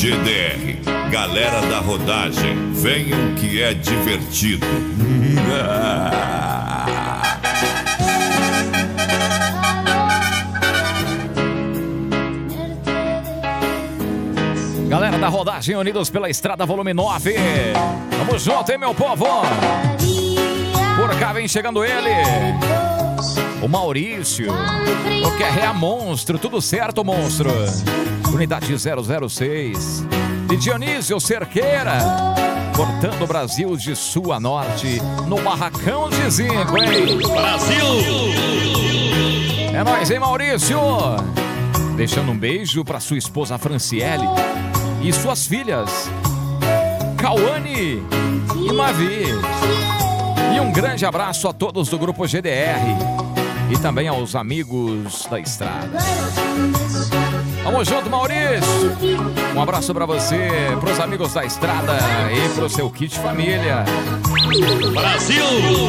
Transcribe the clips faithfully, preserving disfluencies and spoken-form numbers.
G D R, galera da rodagem, venham que é divertido. Galera da rodagem, unidos pela estrada, volume nove. Tamo junto, hein, meu povo? Por cá vem chegando ele, o Maurício, o que é a monstro, tudo certo, monstro? Unidade zero zero seis. E Dionísio Cerqueira, cortando o Brasil de sul a norte, no barracão de zinco, hein? Brasil! É nóis, hein, Maurício? Deixando um beijo pra sua esposa Franciele e suas filhas, Cauane e Mavi. E um grande abraço a todos do Grupo G D R e também aos amigos da estrada. Vamos junto, Maurício. Um abraço pra você, pros amigos da estrada e pro seu kit família. Brasil!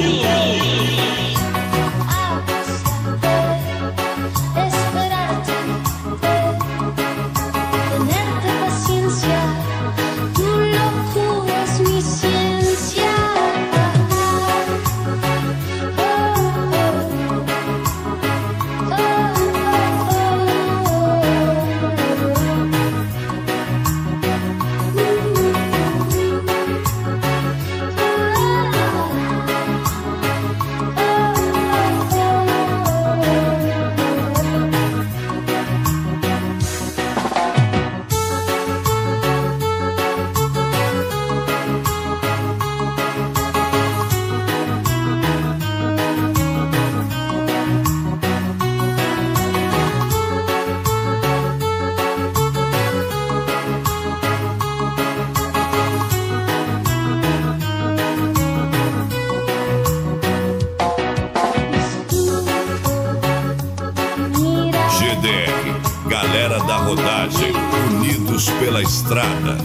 Pela estrada.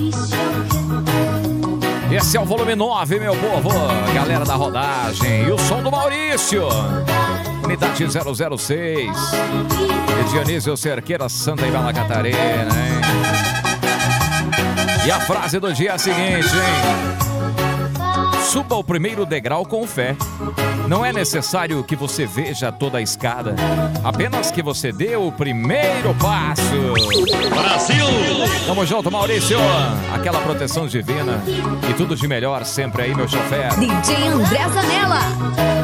Esse é o volume nove, meu povo, galera da rodagem. E o som do Maurício, unidade zero zero seis. E Dionísio Cerqueira, Santa Ibana Catarina, hein? E a frase do dia é a seguinte, hein? Suba o primeiro degrau com fé. Não é necessário que você veja toda a escada, apenas que você dê o primeiro passo. Brasil! Tamo junto, Maurício. Aquela proteção divina e tudo de melhor sempre aí, meu chofer. D J André Zanella.